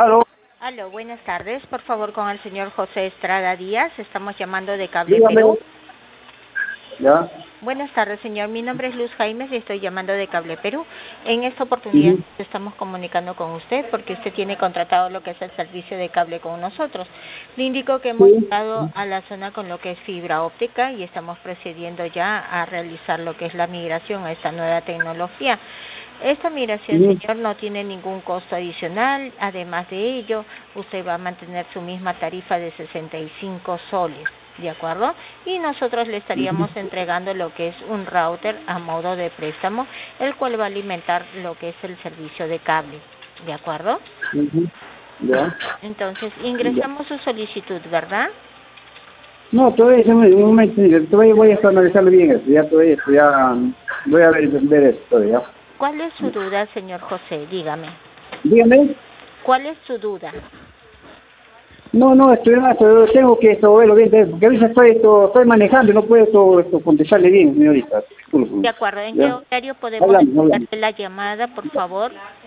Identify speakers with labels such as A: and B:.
A: Aló,
B: Aló, buenas tardes. Por favor, con el señor José Estrada Díaz. Estamos llamando de Cable
A: dígame.
B: Perú.
A: Ya.
B: Buenas tardes, señor. Mi nombre es Luz Jaimes y estoy llamando de Cable Perú. En esta oportunidad
A: Ujú.
B: estamos comunicando con usted porque usted tiene contratado lo que es el servicio de cable con nosotros. Le indico que hemos
A: Sí.
B: llegado a la zona con lo que es fibra óptica y estamos procediendo ya a realizar lo que es la migración a esta nueva tecnología. Esta migración,
A: Ujú.
B: señor, no tiene ningún costo adicional. Además de ello, usted va a mantener su misma tarifa de 65 soles, ¿de acuerdo? Y nosotros le estaríamos entregando lo que es un router a modo de préstamo, el cual va a alimentar lo que es el servicio de cable, ¿de acuerdo?
A: Ujú. Ya.
B: Entonces,
A: Ya.
B: ingresamos su solicitud, ¿verdad?
A: No, todavía un momento, todavía voy a analizarlo bien eso, ya todavía esto, ya voy a ver esto todavía.
B: ¿Cuál es su duda, señor José? Dígame.
A: Dígame.
B: ¿Cuál es su duda?
A: No, tengo que esto, verlo bien, porque a veces estoy manejando y no puedo contestarle bien, señorita.
B: De
A: Disculpe.
B: acuerdo. ¿En qué
A: Ya.
B: horario podemos
A: Hablamos.
B: hacerle la llamada, por favor?